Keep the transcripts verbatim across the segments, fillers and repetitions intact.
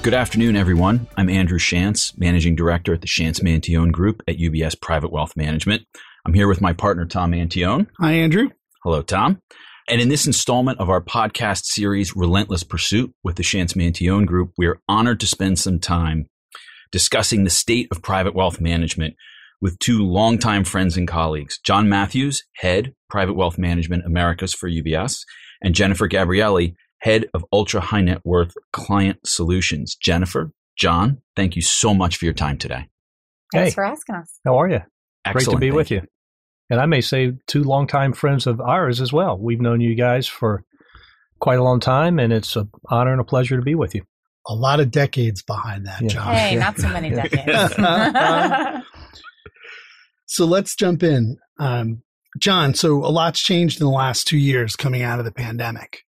Good afternoon, everyone. I'm Andrew Shantz, Managing Director at the Shantz Mantione Group at U B S Private Wealth Management. I'm here with my partner, Tom Mantione. Hi, Andrew. Hello, Tom. And in this installment of our podcast series, Relentless Pursuit with the Shantz Mantione Group, we are honored to spend some time discussing the state of private wealth management with two longtime friends and colleagues, John Matthews, Head, Private Wealth Management Americas for U B S, and Jennifer Gabrielli, Head of Ultra High Net Worth Client Solutions. Jennifer, John, thank you so much for your time today. Thanks hey, for asking us. How are you? Excellent. Great to be thank with you. you. And I may say two longtime friends of ours as well. We've known you guys for quite a long time, and it's an honor and a pleasure to be with you. A lot of decades behind that, Yeah. John. Hey, not so many decades. So let's jump in. Um, John, so a lot's changed in the last two years coming out of the pandemic.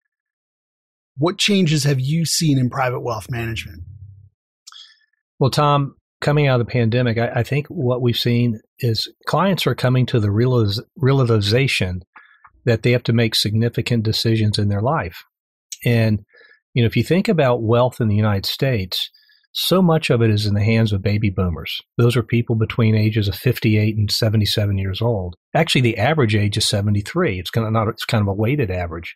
What changes have you seen in private wealth management? Well, Tom, coming out of the pandemic, I, I think what we've seen is clients are coming to the realiz- realization that they have to make significant decisions in their life. And, you know, if you think about wealth in the United States, so much of it is in the hands of baby boomers. Those are people between ages of fifty-eight and seventy-seven years old. Actually, the average age is seventy-three. It's kind of not, it's kind of a weighted average.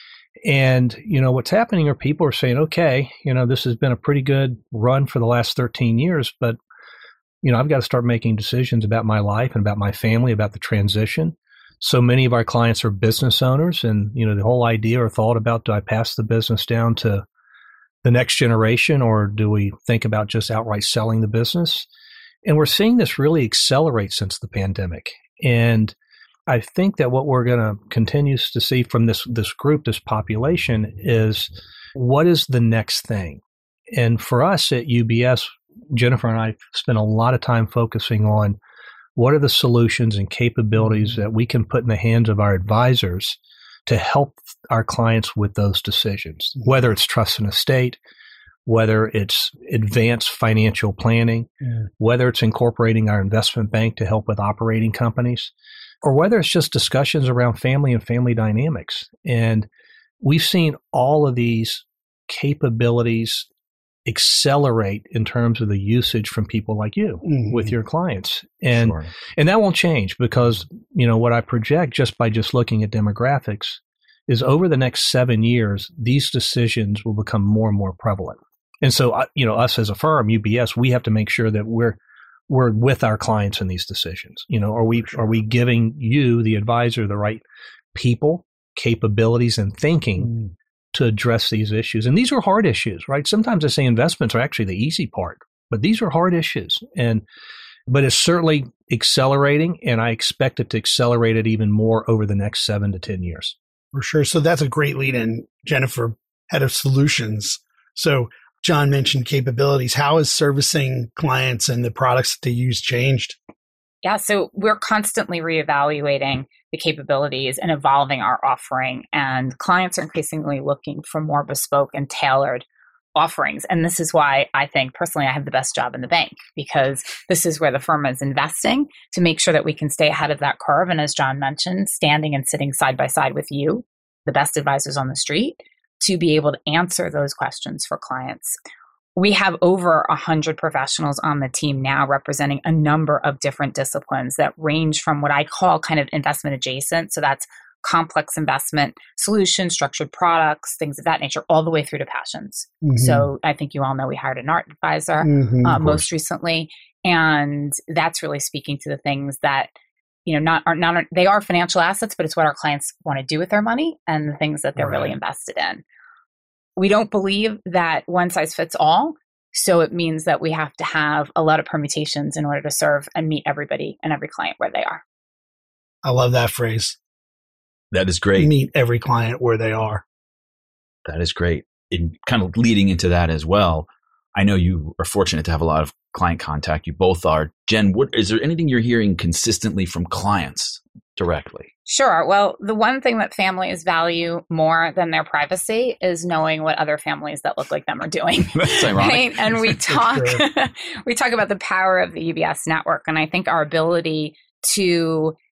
And, you know, what's happening are people are saying, okay, you know, this has been a pretty good run for the last thirteen years, but, you know, I've got to start making decisions about my life and about my family, about the transition. So many of our clients are business owners, and, you know, the whole idea or thought about, do I pass the business down to the next generation, or do we think about just outright selling the business? And we're seeing this really accelerate since the pandemic. And I think that what we're going to continue to see from this this group, this population, is what is the next thing? And for us at U B S, Jennifer and I spent a lot of time focusing on what are the solutions and capabilities that we can put in the hands of our advisors to help our clients with those decisions, whether it's trust and estate, whether it's advanced financial planning, yeah. whether it's incorporating our investment bank to help with operating companies, or whether it's just discussions around family and family dynamics. And we've seen all of these capabilities accelerate in terms of the usage from people like you mm-hmm. with your clients. And sure. and that won't change because, you know, what I project just by just looking at demographics is over the next seven years, these decisions will become more and more prevalent. And so, you know, us as a firm, U B S, we have to make sure that we're we're with our clients in these decisions. You know, are we sure. are we giving you, the advisor, the right people, capabilities, and thinking mm. to address these issues? And these are hard issues, right? Sometimes I say investments are actually the easy part, but these are hard issues. And but it's certainly accelerating, and I expect it to accelerate it even more over the next seven to ten years. For sure. So that's a great lead in, Jennifer, Head of Solutions. So John mentioned capabilities. How has servicing clients and the products that they use changed? Yeah, so we're constantly reevaluating the capabilities and evolving our offering. And clients are increasingly looking for more bespoke and tailored offerings. And this is why I think personally I have the best job in the bank, because this is where the firm is investing to make sure that we can stay ahead of that curve. And as John mentioned, standing and sitting side by side with you, the best advisors on the street, to be able to answer those questions for clients. We have over one hundred professionals on the team now representing a number of different disciplines that range from what I call kind of investment adjacent. So that's complex investment solutions, structured products, things of that nature, all the way through to passions. Mm-hmm. So I think you all know we hired an art advisor mm-hmm, uh, most recently. And that's really speaking to the things that, you know, not are not they are financial assets, but it's what our clients want to do with their money and the things that they're right. really invested in. We don't believe that one size fits all. So it means that we have to have a lot of permutations in order to serve and meet everybody and every client where they are. I love that phrase. That is great. Meet every client where they are. That is great. And kind of leading into that as well, I know you are fortunate to have a lot of client contact. You both are. Jen, what, is there anything you're hearing consistently from clients directly? Sure. Well, the one thing that families value more than their privacy is knowing what other families that look like them are doing. That's ironic. Right? And we talk, we talk about the power of the U B S network. And I think our ability to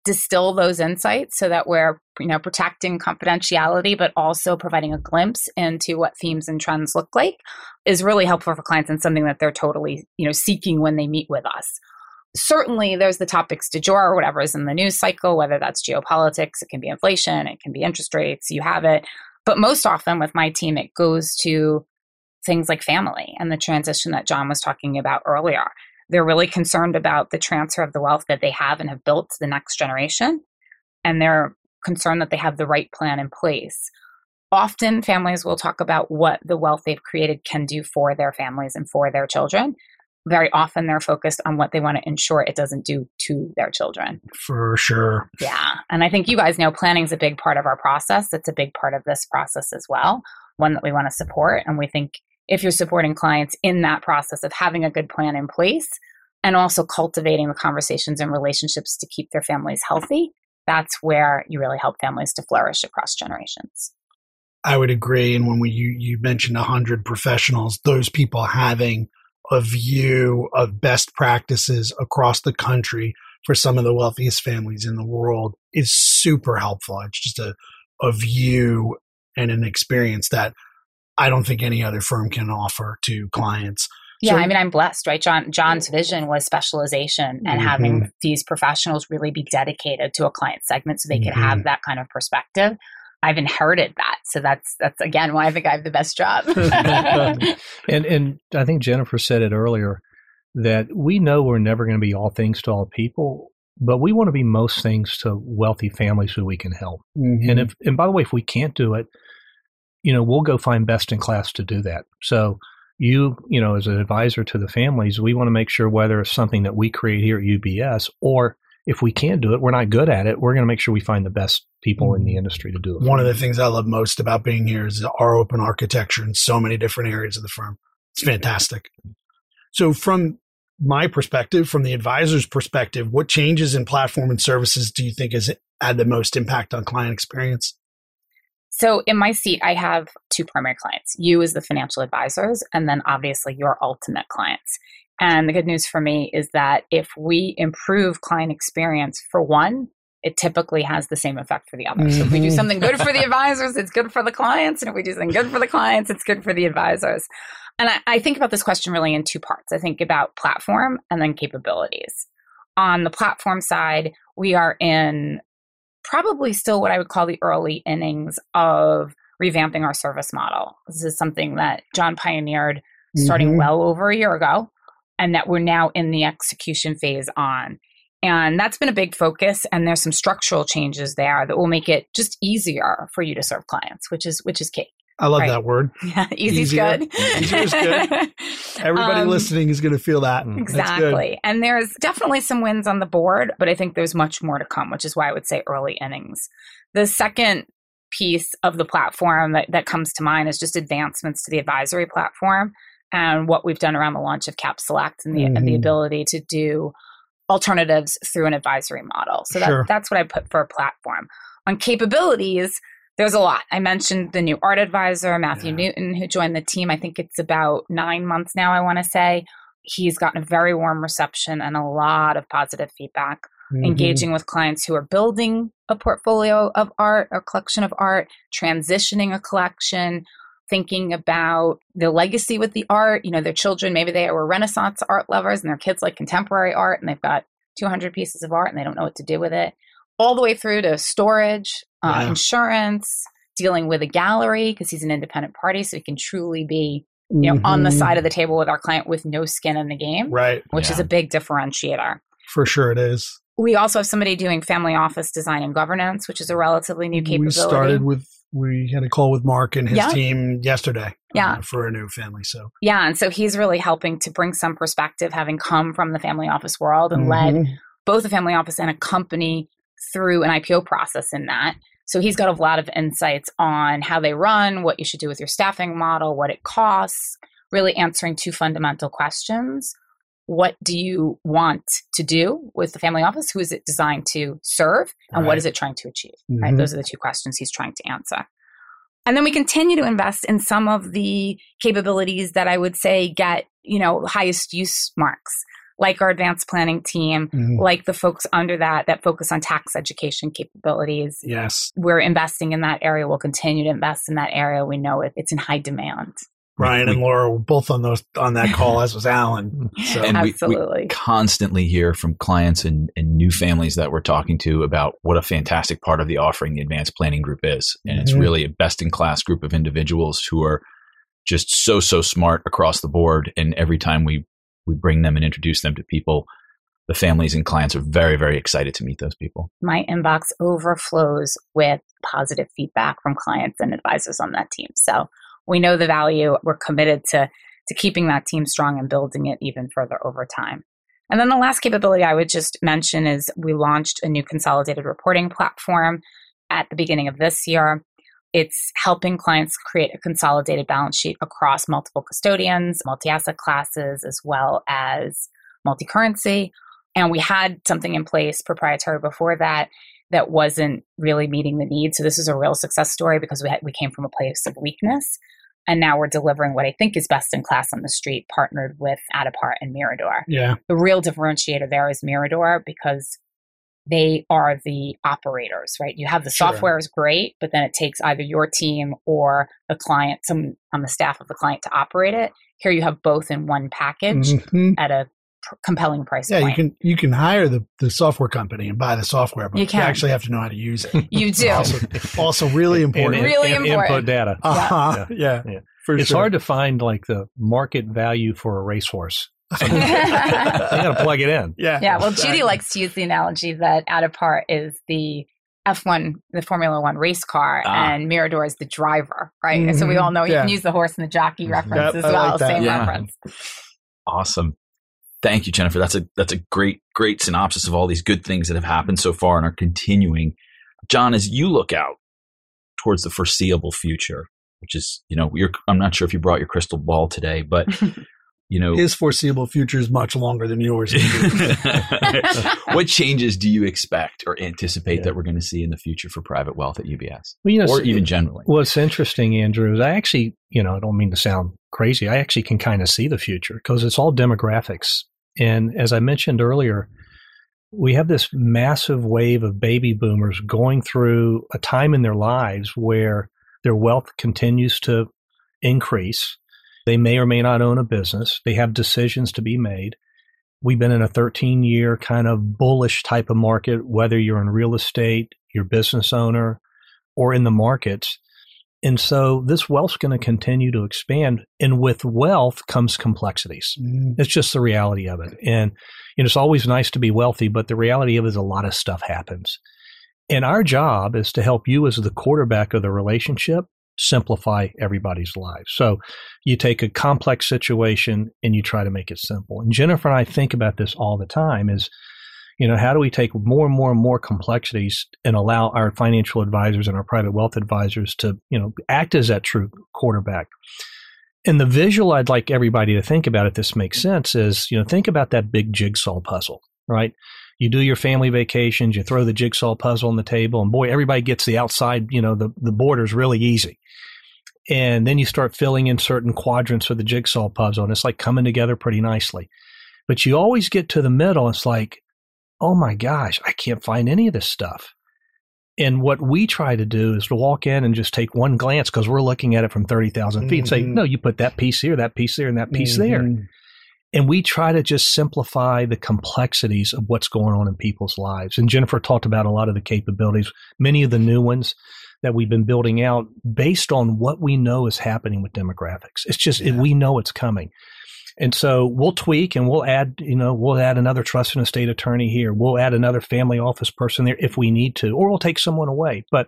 distill those insights so that we're, you know, protecting confidentiality, but also providing a glimpse into what themes and trends look like is really helpful for clients and something that they're totally, you know, seeking when they meet with us. Certainly, there's the topics du jour or whatever is in the news cycle, whether that's geopolitics, it can be inflation, it can be interest rates, you have it. But most often with my team, it goes to things like family and the transition that John was talking about earlier. They're really concerned about the transfer of the wealth that they have and have built to the next generation. And they're concerned that they have the right plan in place. Often families will talk about what the wealth they've created can do for their families and for their children. Very often they're focused on what they want to ensure it doesn't do to their children. For sure. Yeah. And I think you guys know planning is a big part of our process. It's a big part of this process as well, one that we want to support. And we think if you're supporting clients in that process of having a good plan in place and also cultivating the conversations and relationships to keep their families healthy, that's where you really help families to flourish across generations. I would agree. And when we you, you mentioned one hundred professionals, those people having a view of best practices across the country for some of the wealthiest families in the world is super helpful. It's just a, a view and an experience that I don't think any other firm can offer to clients. Yeah, So- I mean, I'm blessed, right? John, John's vision was specialization and Mhm. having these professionals really be dedicated to a client segment so they could Mhm. have that kind of perspective. I've inherited that. So that's, that's again, why I think I have the best job. and and I think Jennifer said it earlier that we know we're never going to be all things to all people, but we want to be most things to wealthy families who we can help. Mhm. And if and by the way, if we can't do it, you know, we'll go find best in class to do that. So you, you know, as an advisor to the families, we want to make sure whether it's something that we create here at U B S or if we can't do it, we're not good at it, we're going to make sure we find the best people in the industry to do it. One of the things I love most about being here is our open architecture in so many different areas of the firm. It's fantastic. So from my perspective, from the advisor's perspective, what changes in platform and services do you think has had the most impact on client experience? So in my seat, I have two primary clients, you as the financial advisors, and then obviously your ultimate clients. And the good news for me is that if we improve client experience for one, it typically has the same effect for the other. Mm-hmm. So if we do something good for the advisors, it's good for the clients. And if we do something good for the clients, it's good for the advisors. And I, I think about this question really in two parts. I think about platform and then capabilities. On the platform side, we are in probably still what I would call the early innings of revamping our service model. This is something that John pioneered starting mm-hmm. well over a year ago, and that we're now in the execution phase on. And that's been a big focus. And there's some structural changes there that will make it just easier for you to serve clients, which is which is key. I love right? that word. Yeah, easy's Easier. good. Easier is good. Everybody um, listening is going to feel that. Exactly. And there's definitely some wins on the board, but I think there's much more to come, which is why I would say early innings. The second piece of the platform that, that comes to mind is just advancements to the advisory platform and what we've done around the launch of Cap Select and the, mm-hmm. and the ability to do alternatives through an advisory model. So that, sure. that's what I put for a platform. On capabilities, there's a lot. I mentioned the new art advisor, Matthew yeah. Newton, who joined the team. I think it's about nine months now, I want to say. He's gotten a very warm reception and a lot of positive feedback, mm-hmm. engaging with clients who are building a portfolio of art, a collection of art, transitioning a collection, thinking about the legacy with the art. You know, their children, maybe they were Renaissance art lovers and their kids like contemporary art and they've got two hundred pieces of art and they don't know what to do with it. All the way through to storage, uh, yeah. insurance, dealing with a gallery because he's an independent party, so he can truly be, you know, mm-hmm. on the side of the table with our client with no skin in the game, right? Which yeah. is a big differentiator. For sure, it is. We also have somebody doing family office design and governance, which is a relatively new capability. We started with, we had a call with Mark and his yeah. team yesterday yeah. uh, for a new family. So yeah, and so he's really helping to bring some perspective, having come from the family office world and mm-hmm. led both a family office and a company through an I P O process in that. So he's got a lot of insights on how they run, what you should do with your staffing model, what it costs, really answering two fundamental questions. What do you want to do with the family office? Who is it designed to serve? And right. what is it trying to achieve? Mm-hmm. Right? Those are the two questions he's trying to answer. And then we continue to invest in some of the capabilities that I would say get, you know, highest use marks. like our advanced planning team, mm-hmm. like the folks under that that focus on tax education capabilities. Yes. We're investing in that area. We'll continue to invest in that area. We know it, it's in high demand. Ryan and Laura were both on those on that call, as was Alan. So. And Absolutely. We, we constantly hear from clients and, and new families that we're talking to about what a fantastic part of the offering the advanced planning group is. And mm-hmm. it's really a best-in-class group of individuals who are just so, so smart across the board. And every time we, we bring them and introduce them to people, the families and clients are very, very excited to meet those people. My inbox overflows with positive feedback from clients and advisors on that team. So we know the value. We're committed to, to keeping that team strong and building it even further over time. And then the last capability I would just mention is we launched a new consolidated reporting platform at the beginning of this year. It's helping clients create a consolidated balance sheet across multiple custodians, multi-asset classes, as well as multi-currency. And we had something in place proprietary before that that wasn't really meeting the need. So this is a real success story because we had, we came from a place of weakness. And now we're delivering what I think is best in class on the street, partnered with Addepart and Mirador. Yeah. The real differentiator there is Mirador because they are the operators, right? You have the Sure. software is great, but then it takes either your team or the client, some on the staff of the client to operate it. Here you have both in one package mm-hmm. at a pr- compelling price yeah, point. you can you can hire the, the software company and buy the software, but you, you can. actually have to know how to use it. You do. Also, also really important. And, and, really and important. Input data. Uh-huh. Yeah. yeah. yeah. For it's sure. hard to find like the market value for a racehorse. So you got to plug it in. Yeah. Yeah. Well, exactly. Judy likes to use the analogy that Addepart is the F one, the Formula One race car, ah. and Mirador is the driver, right? Mm-hmm. And so we all know you yeah. can use the horse and the jockey mm-hmm. reference yep, as well, like same yeah. reference. Awesome. Thank you, Jennifer. That's a that's a great, great synopsis of all these good things that have happened so far and are continuing. John, as you look out towards the foreseeable future, which is, you know, you're, I'm not sure if you brought your crystal ball today, but you know, his foreseeable future is much longer than yours. What changes do you expect or anticipate yeah. that we're going to see in the future for private wealth at U B S, well, you know, or so, even generally? What's interesting, Andrew, is I actually, you know, I don't mean to sound crazy. I actually can kind of see the future because it's all demographics. And as I mentioned earlier, we have this massive wave of baby boomers going through a time in their lives where their wealth continues to increase. They may or may not own a business. They have decisions to be made. We've been in a thirteen-year kind of bullish type of market, whether you're in real estate, you're a business owner, or in the markets. And so this wealth's going to continue to expand. And with wealth comes complexities. Mm. It's just the reality of it. And you know, it's always nice to be wealthy, but the reality of it is a lot of stuff happens. And our job is to help you as the quarterback of the relationship simplify everybody's lives. So you take a complex situation and you try to make it simple. And Jennifer and I think about this all the time is, you know, how do we take more and more and more complexities and allow our financial advisors and our private wealth advisors to, you know, act as that true quarterback? And the visual I'd like everybody to think about, if this makes sense, is, you know, think about that big jigsaw puzzle, right? You do your family vacations, you throw the jigsaw puzzle on the table, and boy, everybody gets the outside, you know, the, the borders really easy. And then you start filling in certain quadrants for the jigsaw puzzle, and it's like coming together pretty nicely. But you always get to the middle, it's like, oh my gosh, I can't find any of this stuff. And what we try to do is to walk in and just take one glance, because we're looking at it from thirty thousand mm-hmm. feet, and say, no, you put that piece here, that piece there, and that piece mm-hmm. there. And we try to just simplify the complexities of what's going on in people's lives. And Jennifer talked about a lot of the capabilities, many of the new ones that we've been building out based on what we know is happening with demographics. It's just, yeah. it, we know it's coming. And so we'll tweak and we'll add, you know, we'll add another trust and estate attorney here. We'll add another family office person there if we need to, or we'll take someone away. But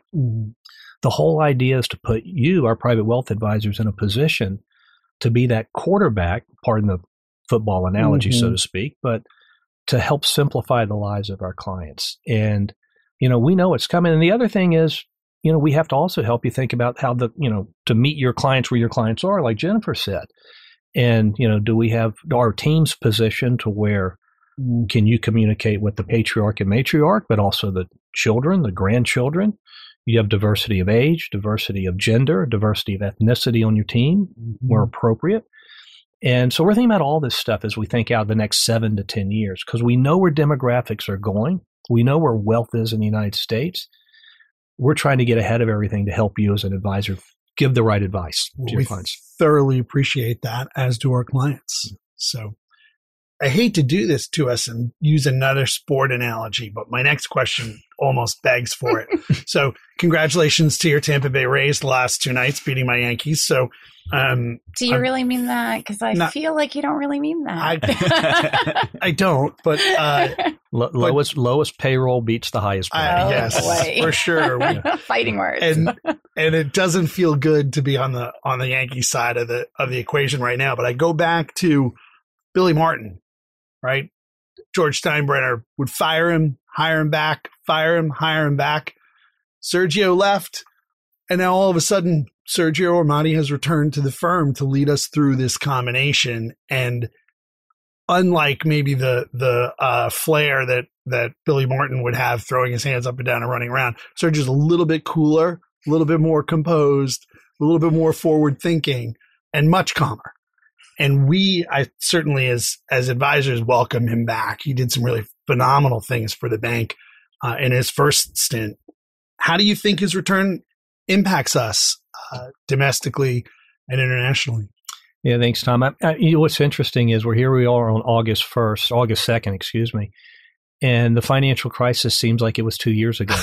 the whole idea is to put you, our private wealth advisors, in a position to be that quarterback, pardon the football analogy, mm-hmm. so to speak, but to help simplify the lives of our clients. And, you know, we know it's coming. And the other thing is, you know, we have to also help you think about how the, you know, to meet your clients where your clients are, like Jennifer said. And, you know, do we have our teams positioned to where can you communicate with the patriarch and matriarch, but also the children, the grandchildren? You have diversity of age, diversity of gender, diversity of ethnicity on your team, mm-hmm. where appropriate. And so we're thinking about all this stuff as we think out the next seven to ten years, because we know where demographics are going. We know where wealth is in the United States. We're trying to get ahead of everything to help you as an advisor give the right advice to your We clients. thoroughly appreciate that, as do our clients. So I hate to do this to us and use another sport analogy, but my next question almost begs for it. So congratulations to your Tampa Bay Rays the last two nights beating my Yankees. So um, Do you I'm- really mean that? Because I Not- feel like you don't really mean that. I, I don't, but uh, Lo- lowest lowest payroll beats the highest I- payroll. Oh, yes, boy. for sure. We- Fighting words. and and it doesn't feel good to be on the on the Yankee side of the of the equation right now. But I go back to Billy Martin, right? George Steinbrenner would fire him, hire him back, fire him, hire him back. Sergio left, and now all of a sudden, Sergio Armati has returned to the firm to lead us through this combination. And unlike maybe the the uh, flair that that Billy Martin would have, throwing his hands up and down and running around, Sergio's a little bit cooler, a little bit more composed, a little bit more forward thinking, and much calmer. And we, I certainly as as advisors, welcome him back. He did some really phenomenal things for the bank uh, in his first stint. How do you think his return impacts us uh, domestically and internationally? Yeah, thanks, Tom. I, I, you know, what's interesting is we're here we are on August first, August second, excuse me, and the financial crisis seems like it was two years ago.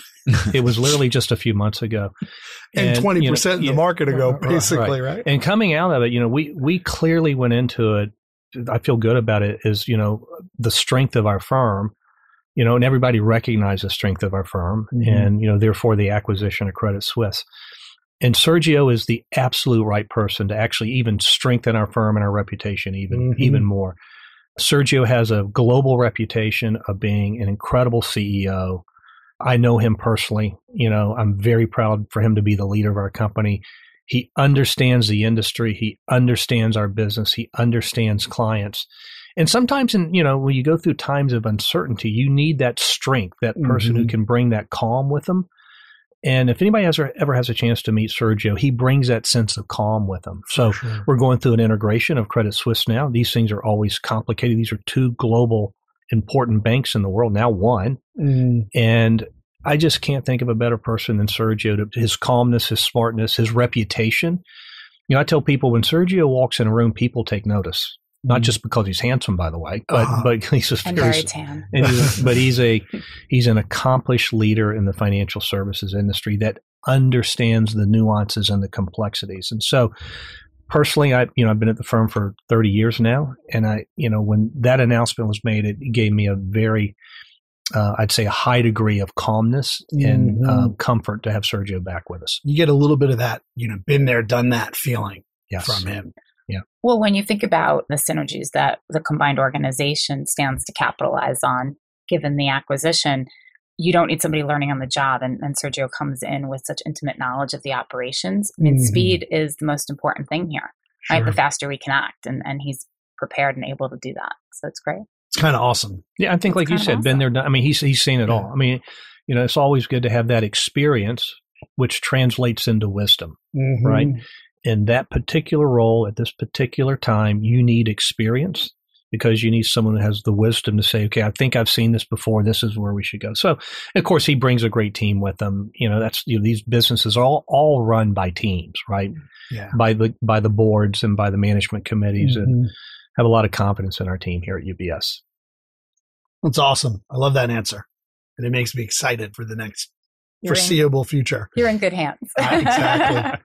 It was literally just a few months ago. and twenty percent you know, of the market ago, right, basically, right. right? And coming out of it, you know, we we clearly went into it. I feel good about it. Is you know the strength of our firm, you know, and everybody recognized the strength of our firm, Mm-hmm. and you know, therefore the acquisition of Credit Suisse. And Sergio is the absolute right person to actually even strengthen our firm and our reputation even Mhm. even more. Sergio has a global reputation of being an incredible C E O. I know him personally. You know, I'm very proud for him to be the leader of our company. He understands the industry. He understands our business. He understands clients. And sometimes, in you know, when you go through times of uncertainty, you need that strength, that person who Mhm. can bring that calm with them. And if anybody has, ever has a chance to meet Sergio, he brings that sense of calm with him. So For sure. we're going through an integration of Credit Suisse now. These things are always complicated. These are two global important banks in the world, now one. Mm, And I just can't think of a better person than Sergio. To, his calmness, his smartness, his reputation. You know, I tell people when Sergio walks in a room, people take notice. Not just because he's handsome, by the way, but Uh-huh. but he's a and very, very tan. and he's, but he's a he's an accomplished leader in the financial services industry that understands the nuances and the complexities. And so, personally, I you know I've been at the firm for thirty years now, and I you know when that announcement was made, it gave me a very uh, I'd say a high degree of calmness and Mhm. uh, comfort to have Sergio back with us. you get a little bit of that, you know, been there, done that feeling Yes. from him. Well, when you think about the synergies that the combined organization stands to capitalize on, given the acquisition, you don't need somebody learning on the job. And, and Sergio comes in with such intimate knowledge of the operations. I mean, Mhm. speed is the most important thing here, right? Sure. The faster we can act, and, and he's prepared and able to do that. So it's great. It's kind of awesome. Yeah, I think, It's like you kind of said, been awesome. there. Done, I mean, he's he's seen it Yeah. all. I mean, you know, it's always good to have that experience, which translates into wisdom. Mhm. Right. In that particular role at this particular time, you need experience because you need someone who has the wisdom to say, okay, I think I've seen this before. This is where we should go. So, of course, he brings a great team with him. You know, that's you know, these businesses are all all run by teams, right? Yeah. By the by the boards and by the management committees, and Mhm. have a lot of confidence in our team here at U B S. That's awesome. I love that answer. And it makes me excited for the next You're in, foreseeable future. you're in good hands. Exactly.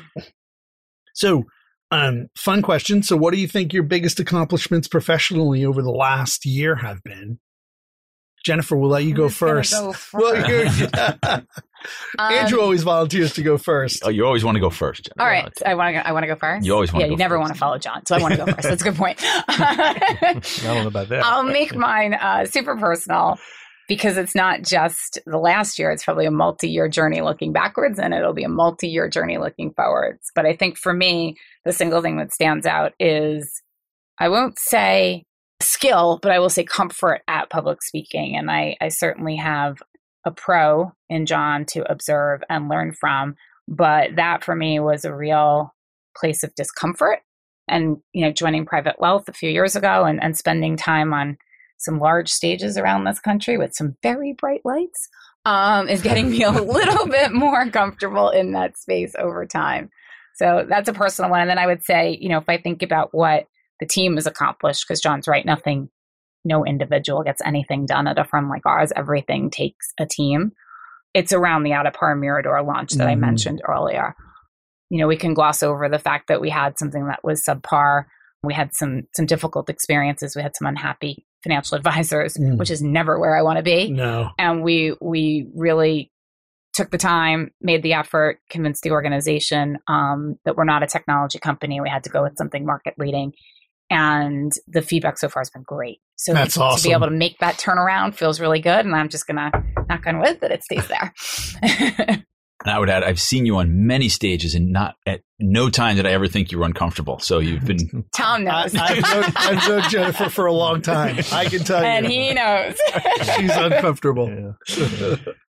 So, um, fun question. So, what do you think your biggest accomplishments professionally over the last year have been? Jennifer, we'll let you go Who's gonna first. go Well, first? you're- Andrew Um, always volunteers to go first. Oh, you always want to go first, Jen. All right, I want to. I want to go first. You always wanna Yeah, go you never first. want to follow John, so I want to go first. That's a good point. I don't know about that. I'll make mine uh, super personal because it's not just the last year. It's probably a multi-year journey looking backwards, and it'll be a multi-year journey looking forwards. But I think for me, the single thing that stands out is I won't say skill, but I will say comfort at public speaking. And I, I certainly have a pro in John to observe and learn from. But that for me was a real place of discomfort and, you know, joining Private Wealth a few years ago and, and spending time on some large stages around this country with some very bright lights um, is getting me a little bit more comfortable in that space over time. So that's a personal one. And then I would say, you know, if I think about what the team has accomplished, because John's right, nothing, no individual gets anything done at a firm like ours. Everything takes a team. It's around the Out of Par Mirador launch that mm-hmm. I mentioned earlier. You know, we can gloss over the fact that we had something that was subpar. We had some some difficult experiences. We had some unhappy financial advisors, mm. which is never where I want to be. No. And we we really took the time, made the effort, convinced the organization um, that we're not a technology company. We had to go with something market leading. And the feedback so far has been great. So That's to, awesome. to be able to make that turnaround feels really good. And I'm just going to knock on wood that it stays there. And I would add, I've seen you on many stages, and not at no time did I ever think you were uncomfortable. So you've been. Tom knows. I, I've, known, I've known Jennifer for a long time. I can tell and you. And he knows. She's uncomfortable. Yeah.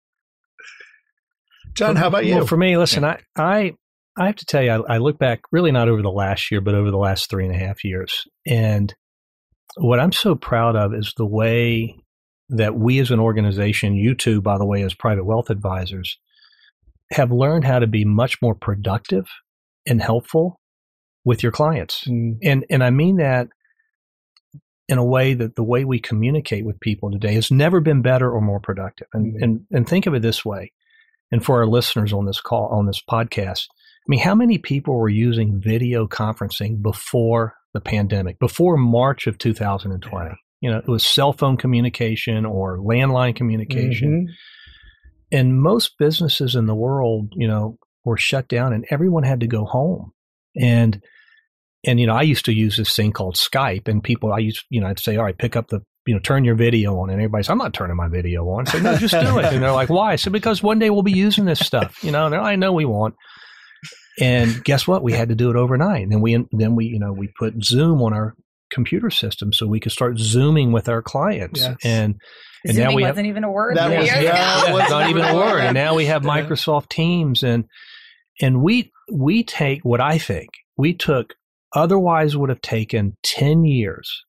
John, how about you? Well, for me, listen, yeah. I, I, I have to tell you, I, I look back really not over the last year, but over the last three and a half years. And what I'm so proud of is the way that we as an organization, you two, by the way, as private wealth advisors, have learned how to be much more productive and helpful with your clients. Mm. And and I mean that in a way that the way we communicate with people today has never been better or more productive. And mm. and and think of it this way. And for our listeners on this call, on this podcast, I mean, how many people were using video conferencing before the pandemic, before March of two thousand twenty? Yeah. You know, it was cell phone communication or landline communication. Mm-hmm. And most businesses in the world, you know, were shut down and everyone had to go home. And, and, you know, I used to use this thing called Skype, and people, I used, you know, I'd say, all right, pick up the, you know, turn your video on. And everybody's, I'm not turning my video on. I said, no, just do it. And they're like, why? I said, because one day we'll be using this stuff, you know, and I know we won't. And guess what? We had to do it overnight. And then we, then we, you know, we put Zoom on our computer system so we could start Zooming with our clients. Yes. And, And Zooming now we wasn't have, even a word. That was, years yeah, ago. it not even a word. And now we have Microsoft Teams, and and we we take what I think we took otherwise would have taken ten years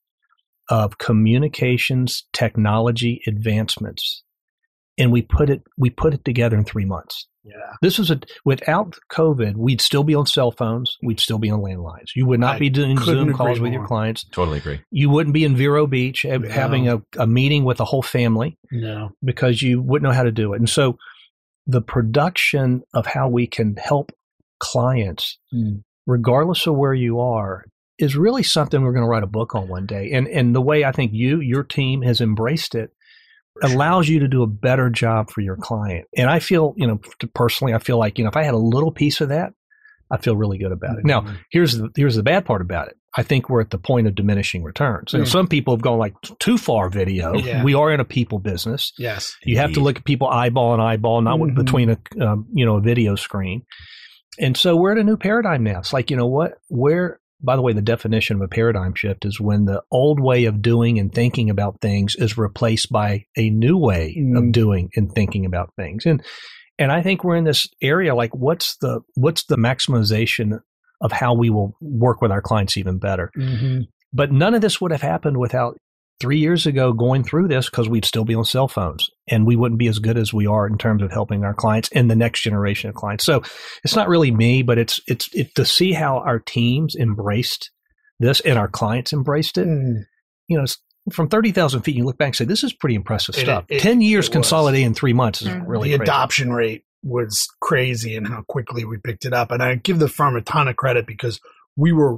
of communications technology advancements, and we put it we put it together in three months. Yeah, this is a without COVID, we'd still be on cell phones, we'd still be on landlines. You would not I be doing Zoom calls with more. your clients. Totally agree. You wouldn't be in Vero Beach No. having a, a meeting with the whole family. No, because you wouldn't know how to do it. And so the production of how we can help clients, mm. regardless of where you are, is really something we're going to write a book on one day. And and the way I think you, your team has embraced it, allows you to do a better job for your client. And I feel, you know, personally, I feel like, you know, if I had a little piece of that, I feel really good about it. Mm-hmm. Now, here's the, here's the bad part about it. I think we're at the point of diminishing returns. And mm. some people have gone like too far video. Yeah. We are in a people business. Yes. You indeed. have to look at people eyeball and eyeball, not mm-hmm. between a, um, you know, a video screen. And so we're at a new paradigm now. It's like, you know what, where, by the way, the definition of a paradigm shift is when the old way of doing and thinking about things is replaced by a new way mm. of doing and thinking about things. And and I think we're in this area, like what's the what's the maximization of how we will work with our clients even better. Mm-hmm. But none of this would have happened without three years ago going through this, because we'd still be on cell phones and we wouldn't be as good as we are in terms of helping our clients and the next generation of clients. So it's not really me, but it's it's it, to see how our teams embraced this and our clients embraced it. Mm. You know, from thirty thousand feet, you look back and say, this is pretty impressive It- stuff. it- Ten years it was. consolidating in three months is Mhm. really the crazy. adoption rate was crazy and how quickly we picked it up. And I give the firm a ton of credit because we were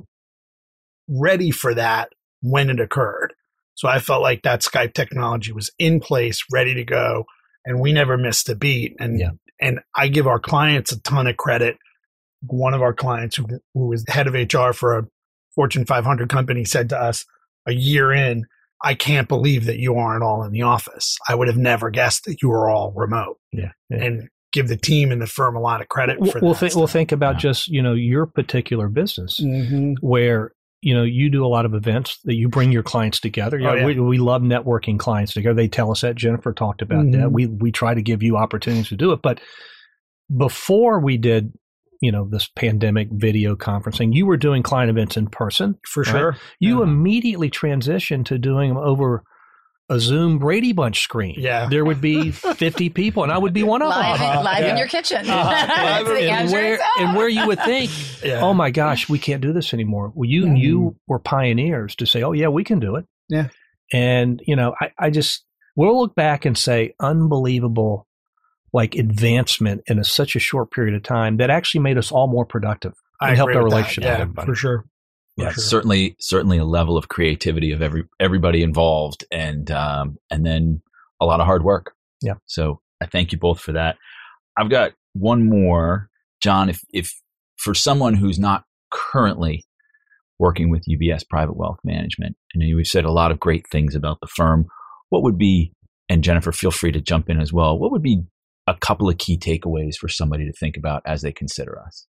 ready for that when it occurred. So I felt like that Skype technology was in place, ready to go, and we never missed a beat. And Yeah. and I give our clients a ton of credit. One of our clients who, who was the head of H R for a Fortune five hundred company said to us a year in, I can't believe that you aren't all in the office. I would have never guessed that you were all remote. Yeah. yeah. And give the team and the firm a lot of credit for Well, that. think, well, stuff. think about Yeah. just, you know, your particular business Mm-hmm. where, you know, you do a lot of events that you bring your clients together. You Oh, know, yeah. we, we love networking clients together. They tell us that. Jennifer talked about Mhm. that. We we try to give you opportunities to do it. But before we did you know, this pandemic video conferencing, you were doing client events in person. For right? sure. You yeah. immediately transitioned to doing them over a Zoom Brady Bunch screen. Yeah. There would be fifty people, and I would be one of live, them. In, live yeah. in your kitchen. Uh-huh. and, where, and where you would think, yeah. oh my gosh, we can't do this anymore. Well, you, mm. you were pioneers to say, oh yeah, we can do it. Yeah. And, you know, I, I just, we'll look back and say unbelievable, like advancement in a, such a short period of time that actually made us all more productive and I helped our with relationship. Yeah, with everybody. for sure. Yeah, sure. certainly, certainly a level of creativity of every everybody involved, and um, and then a lot of hard work. Yeah. So I thank you both for that. I've got one more, John. If if for someone who's not currently working with U B S Private Wealth Management, and we've said a lot of great things about the firm, what would be, and Jennifer, feel free to jump in as well. What would be a couple of key takeaways for somebody to think about as they consider us?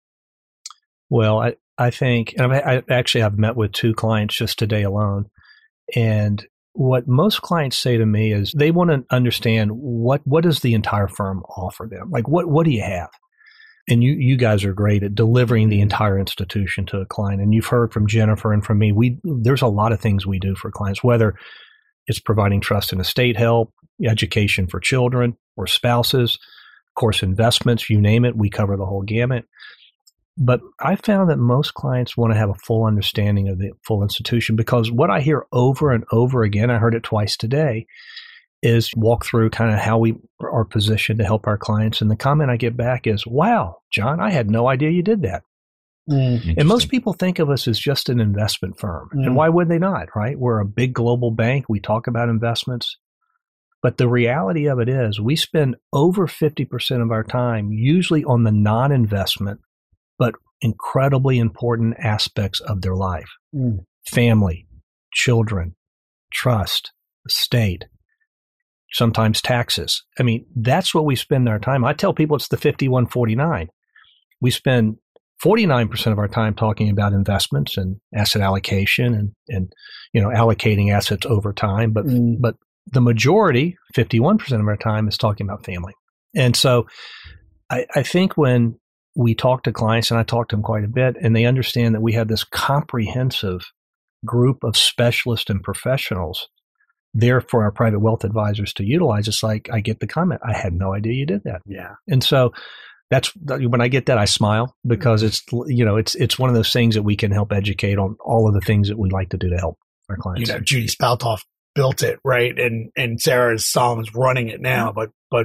Well, I, I think, and I, I actually have met with two clients just today alone. And what most clients say to me is they want to understand what, what does the entire firm offer them? Like, what, what do you have? And you, you guys are great at delivering the entire institution to a client. And you've heard from Jennifer and from me, we, there's a lot of things we do for clients, whether it's providing trust and estate help, education for children or spouses, of course, investments, you name it, we cover the whole gamut. But I found that most clients want to have a full understanding of the full institution, because what I hear over and over again, I heard it twice today, is walk through kind of how we are positioned to help our clients. And the comment I get back is, wow, John, I had no idea you did that. Mm. And most people think of us as just an investment firm. Mm. And why would they not, right? We're a big global bank. We talk about investments. But the reality of it is we spend over fifty percent of our time usually on the non-investment, but incredibly important aspects of their life. Mm. Family, children, trust, estate, sometimes taxes. I mean, that's what we spend our time. I tell people it's the fifty-one forty-nine. We spend forty-nine percent of our time talking about investments and asset allocation and, and you know, allocating assets over time. But, mm. but the majority, fifty-one percent of our time, is talking about family. And so I, I think when we talk to clients, and I talk to them quite a bit, and they understand that we have this comprehensive group of specialists and professionals there for our private wealth advisors to utilize. It's like, I get the comment, I had no idea you did that. Yeah. And so that's when I get that, I smile, because it's, you know, it's, it's one of those things that we can help educate on all of the things that we like to do to help our clients. You know, Judy Spaltoff built it, right? And, and Sarah Solomon's running it now, but, but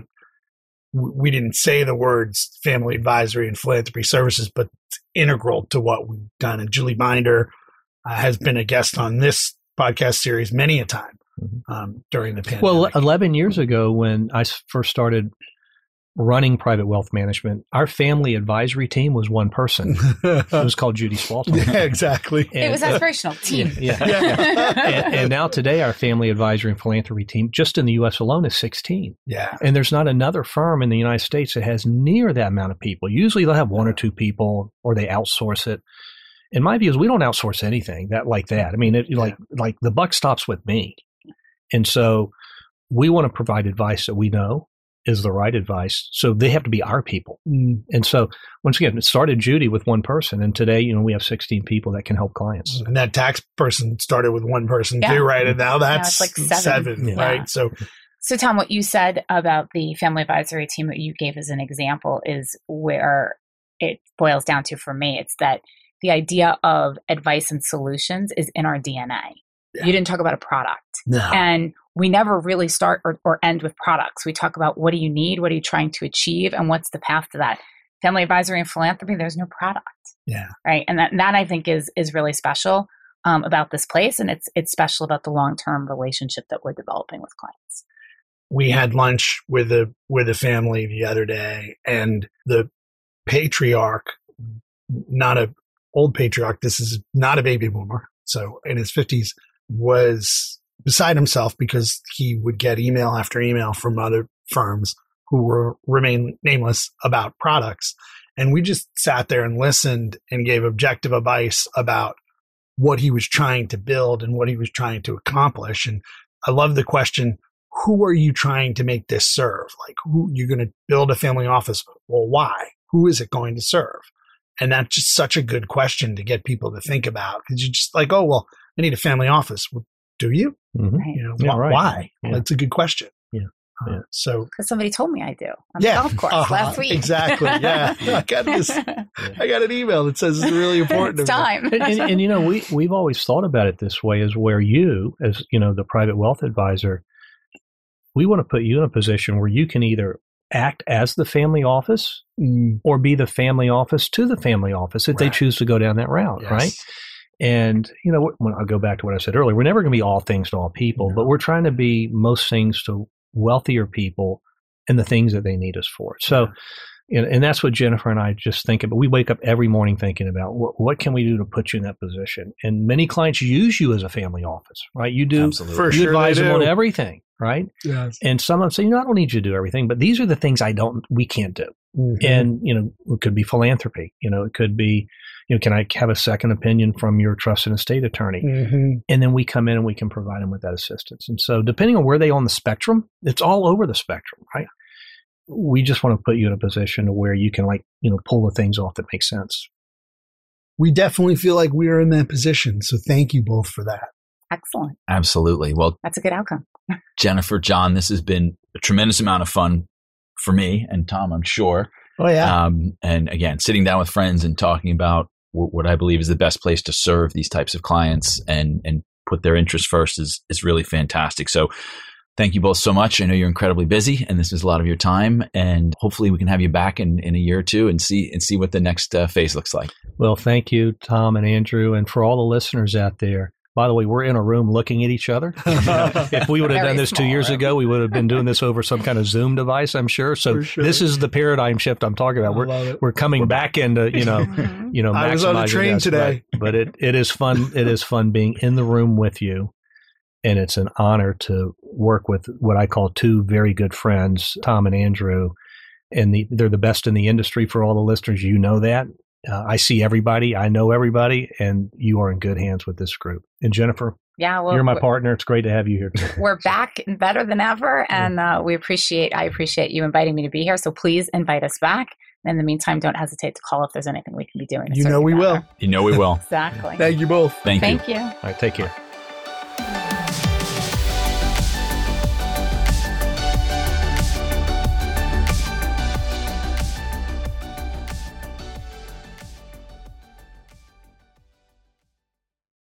we didn't say the words family advisory and philanthropy services, but it's integral to what we've done. And Julie Binder uh, has been a guest on this podcast series many a time um, during the pandemic. Well, eleven years ago, when I first started running private wealth management, our family advisory team was one person. It was called Judy Spaltoff. Yeah, exactly. And, it was aspirational team. Yeah. yeah. yeah. and, and now today, our family advisory and philanthropy team, just in the U S alone, is sixteen. Yeah. And there's not another firm in the United States that has near that amount of people. Usually they'll have one or two people, or they outsource it. In my view, is we don't outsource anything that like that. I mean, it, yeah. like like the buck stops with me. And so we want to provide advice that we know is the right advice. So they have to be our people. Mm. And so once again, it started Judy with one person. And today, you know, we have sixteen people that can help clients. And that tax person started with one person yeah. too, right? And now that's now it's like seven, seven yeah. right? So, so Tom, what you said about the family advisory team that you gave as an example is where it boils down to for me. It's that the idea of advice and solutions is in our D N A. Yeah. You didn't talk about a product. No. And we never really start or, or end with products. We talk about what do you need, what are you trying to achieve, and what's the path to that. Family advisory and philanthropy, there's no product. Yeah. Right. And that, that I think is is really special um, about this place. And it's it's special about the long-term relationship that we're developing with clients. We had lunch with a with a family the other day, and the patriarch, not a old patriarch, this is not a baby boomer, so in his fifties, was beside himself because he would get email after email from other firms who were remain nameless about products. And we just sat there and listened and gave objective advice about what he was trying to build and what he was trying to accomplish. And I love the question, who are you trying to make this serve? Like, who you're going to build a family office? Well, why? Who is it going to serve? And that's just such a good question to get people to think about, because you're just like, oh, well, I need a family office. Well, do you? Mm-hmm. Right. You know, Yeah, wh- right. why? Yeah. That's a good question. Yeah. Uh, Yeah. So Because somebody told me I do on yeah, the golf course uh-huh, last week. exactly. Yeah, I got this. I got an email that says it's really important. It's to me. time. and, and, and you know, we we've always thought about it this way: is where you, as you know, the private wealth advisor, we want to put you in a position where you can either act as the family office Mm, or be the family office to the family office if they Right. choose to go down that route, yes. right? And you know, when I'll go back to what I said earlier, we're never going to be all things to all people, No. but we're trying to be most things to wealthier people and the things that they need us for. So. And, and that's what Jennifer and I just think about. We wake up every morning thinking about what, what can we do to put you in that position. And many clients use you as a family office, right? You do, Absolutely. For you sure advise they them on do. everything, right? Yes. And some of them say, you know, I don't need you to do everything, but these are the things I don't, we can't do. Mhm. And, you know, it could be philanthropy. You know, it could be, you know, can I have a second opinion from your trust and estate attorney? Mhm. And then we come in and we can provide them with that assistance. And so depending on where they are on the spectrum, it's all over the spectrum, right? We just want to put you in a position where you can, like, you know, pull the things off that make sense. We definitely feel like we are in that position. So thank you both for that. Excellent. Absolutely. Well, That's a good outcome. Jennifer, John, this has been a tremendous amount of fun for me and Tom, I'm sure. Oh yeah. Um, and again, sitting down with friends and talking about w- what I believe is the best place to serve these types of clients and and put their interests first is is really fantastic. So thank you both so much. I know you're incredibly busy and this is a lot of your time, and hopefully we can have you back in, in a year or two and see and see what the next uh, phase looks like. Well, thank you, Tom and Andrew. And for all the listeners out there, by the way, we're in a room looking at each other. If we would have Very done this two small years room. ago, we would have been doing this over some kind of Zoom device, I'm sure. So For sure. this is the paradigm shift I'm talking about. I We're love it. we're coming back into, you know, Mhm. you know, I was on a maximizing train this, today. But, but it, it is fun. It is fun being in the room with you. And it's an honor to work with what I call two very good friends, Tom and Andrew. And the, they're the best in the industry for all the listeners. You know that. Uh, I see everybody. I know everybody. And you are in good hands with this group. And Jennifer, Yeah, well, you're my we're- partner. It's great to have you here too. We're back and better than ever, and uh, we appreciate. I appreciate you inviting me to be here. So please invite us back. In the meantime, don't hesitate to call if there's anything we can be doing. to You serve know we better. will. You know we will. Exactly. Thank you both. Thank you. Thank you. All right, take care.